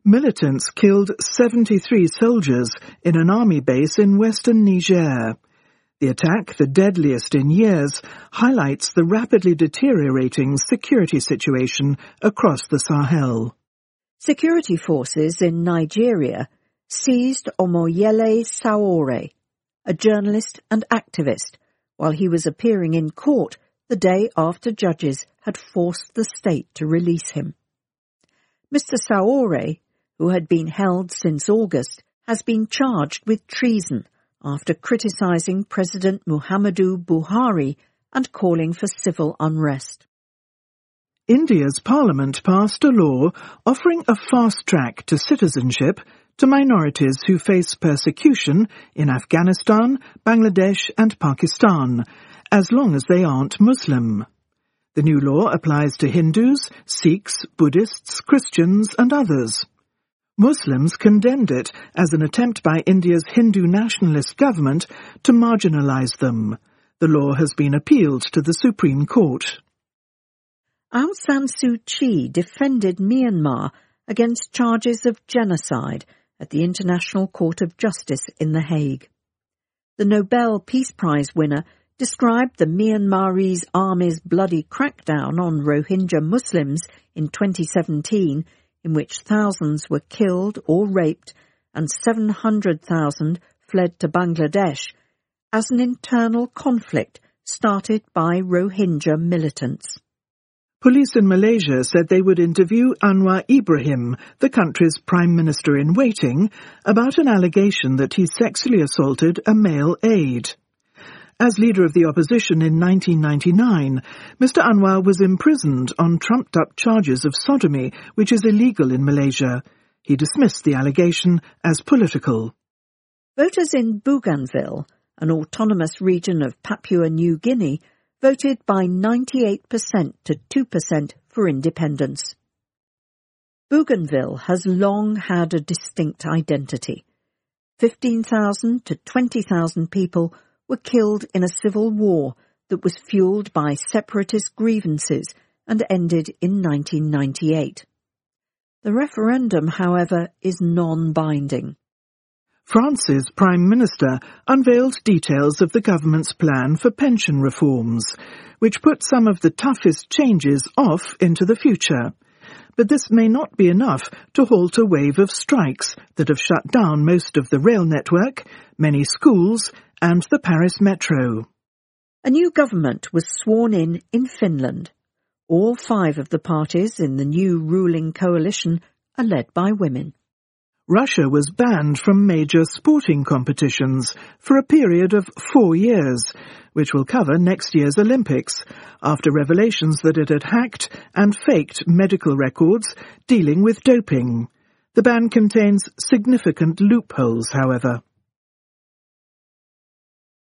Militants killed 73 soldiers in an army base in western Niger. The attack, the deadliest in years, highlights the rapidly deteriorating security situation across the Sahel. Security forces in Nigeria seized Omoyele Sowore, a journalist and activist, while he was appearing in court the day after judges had forced the state to release him. Mr. Sowore, who had been held since August, has been charged with treason after criticising President Muhammadu Buhari and calling for civil unrest. India's parliament passed a law offering a fast track to citizenship to minorities who face persecution in Afghanistan, Bangladesh and Pakistan, as long as they aren't Muslim. The new law applies to Hindus, Sikhs, Buddhists, Christians and others. Muslims condemned it as an attempt by India's Hindu nationalist government to marginalise them. The law has been appealed to the Supreme Court. Aung San Suu Kyi defended Myanmar against charges of genocide at the International Court of Justice in The Hague. The Nobel Peace Prize winner described the Myanmarese army's bloody crackdown on Rohingya Muslims in 2017, in which thousands were killed or raped and 700,000 fled to Bangladesh, as an internal conflict started by Rohingya militants. Police in Malaysia said they would interview Anwar Ibrahim, the country's Prime Minister-in-waiting, about an allegation that he sexually assaulted a male aide. As leader of the opposition in 1999, Mr. Anwar was imprisoned on trumped-up charges of sodomy, which is illegal in Malaysia. He dismissed the allegation as political. Voters in Bougainville, an autonomous region of Papua New Guinea, voted by 98% to 2% for independence. Bougainville has long had a distinct identity. 15,000 to 20,000 people were killed in a civil war that was fueled by separatist grievances and ended in 1998. The referendum, however, is non-binding. France's Prime Minister unveiled details of the government's plan for pension reforms, which put some of the toughest changes off into the future. But this may not be enough to halt a wave of strikes that have shut down most of the rail network, many schools, and the Paris metro. A new government was sworn in Finland. All 5 of the parties in the new ruling coalition are led by women. Russia was banned from major sporting competitions for a period of 4 years, which will cover next year's Olympics, after revelations that it had hacked and faked medical records dealing with doping. The ban contains significant loopholes, however.